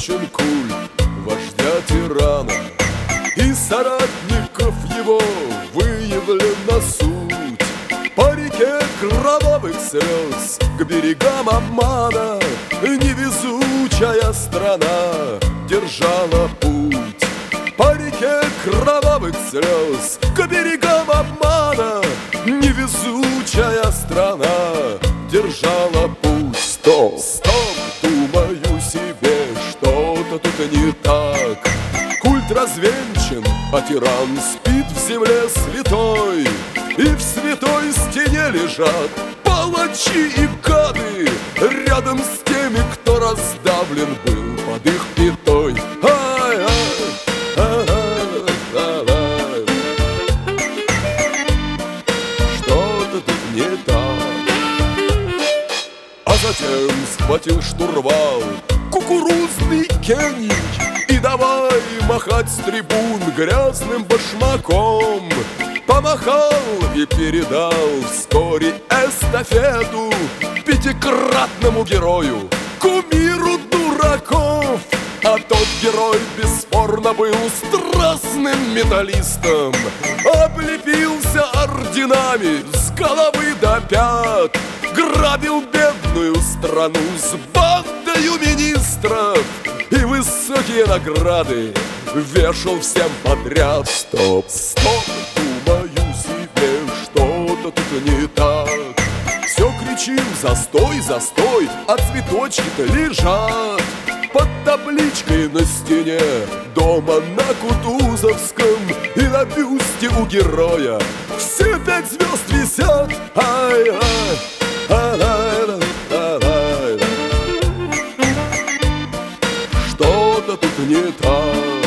вечен культ вождя тирана, и соратников его выявлена суть. По реке кровавых слез к берегам обмана невезучая страна держала путь. По реке кровавых слез к берегам обмана невезучая страна держала путь. Стоп, стоп, думаю себе, что-то тут не так. Культ развенчан, а тиран спит в земле святой, и в святой стене лежат палачи и гады рядом с теми, кто раздавлен был под их пятой. Что-то тут не так. А затем схватил штурвал кукурузный гений и давай махать с трибун грязным башмаком. Помахал и передал вскоре эстафету пятикратному герою, кумиру дураков. А тот герой бесспорно был страстным металлистом, облепился орденами с головы до пят, грабил бедную страну с бандою министров и высокие награды вешал всем подряд. Стоп, стоп, думаю себе, что-то тут не так. Все кричим: застой, застой, а цветочки-то лежат под табличкой на стене дома на Кутузовском, и на бюсте у героя все 5 звезд висят. Что-то тут не так.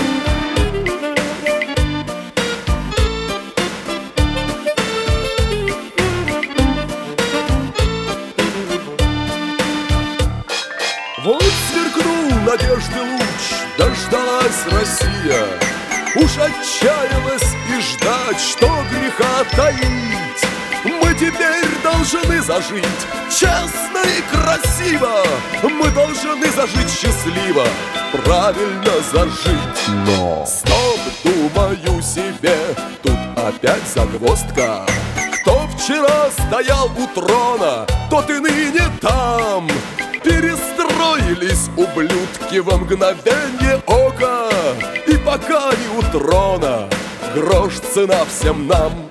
Вот сверкнул надежды луч, дождалась Россия. Уж отчаялась и ждать, что греха таить. Мы теперь должны зажить честно и красиво. Мы должны зажить счастливо, правильно зажить. Но стоп, думаю себе, тут опять загвоздка. Кто вчера стоял у трона, тот и ныне там. Перестроились ублюдки во мгновенье ока, и пока не у трона грош цена всем нам.